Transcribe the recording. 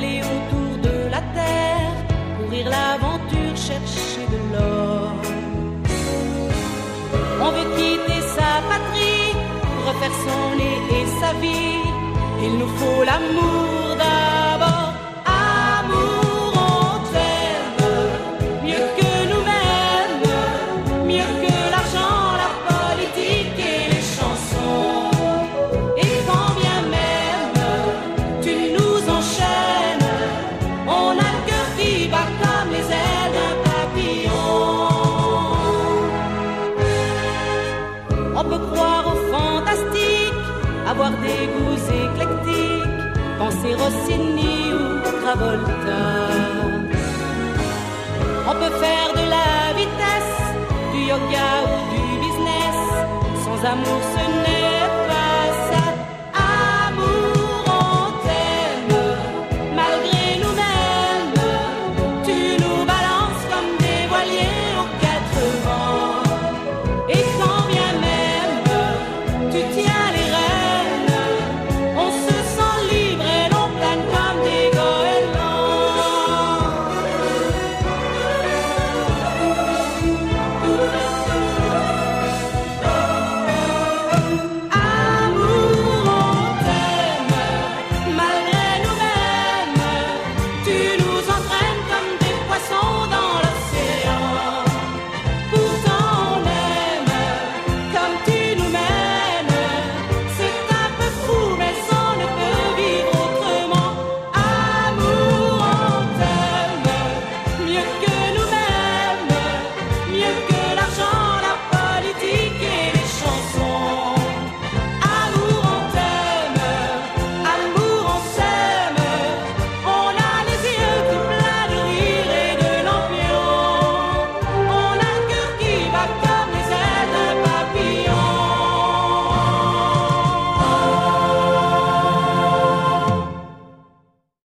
aller autour de la terre, courir l'aventure, chercher de l'or. On veut quitter sa patrie, refaire son nez et sa vie. Il nous faut l'amour d'abord. Amour, on t'aime mieux que nous-mêmes, mieux que l'argent, la politique et les chansons. Et quand bien même tu nous enchaînes, on a le cœur qui bat comme les ailes d'un papillon. On peut croire au fantastique, avoir des goûts éclectiques, penser Rossini ou Travolta. On peut faire de la vitesse, du yoga ou du business, sans amour ce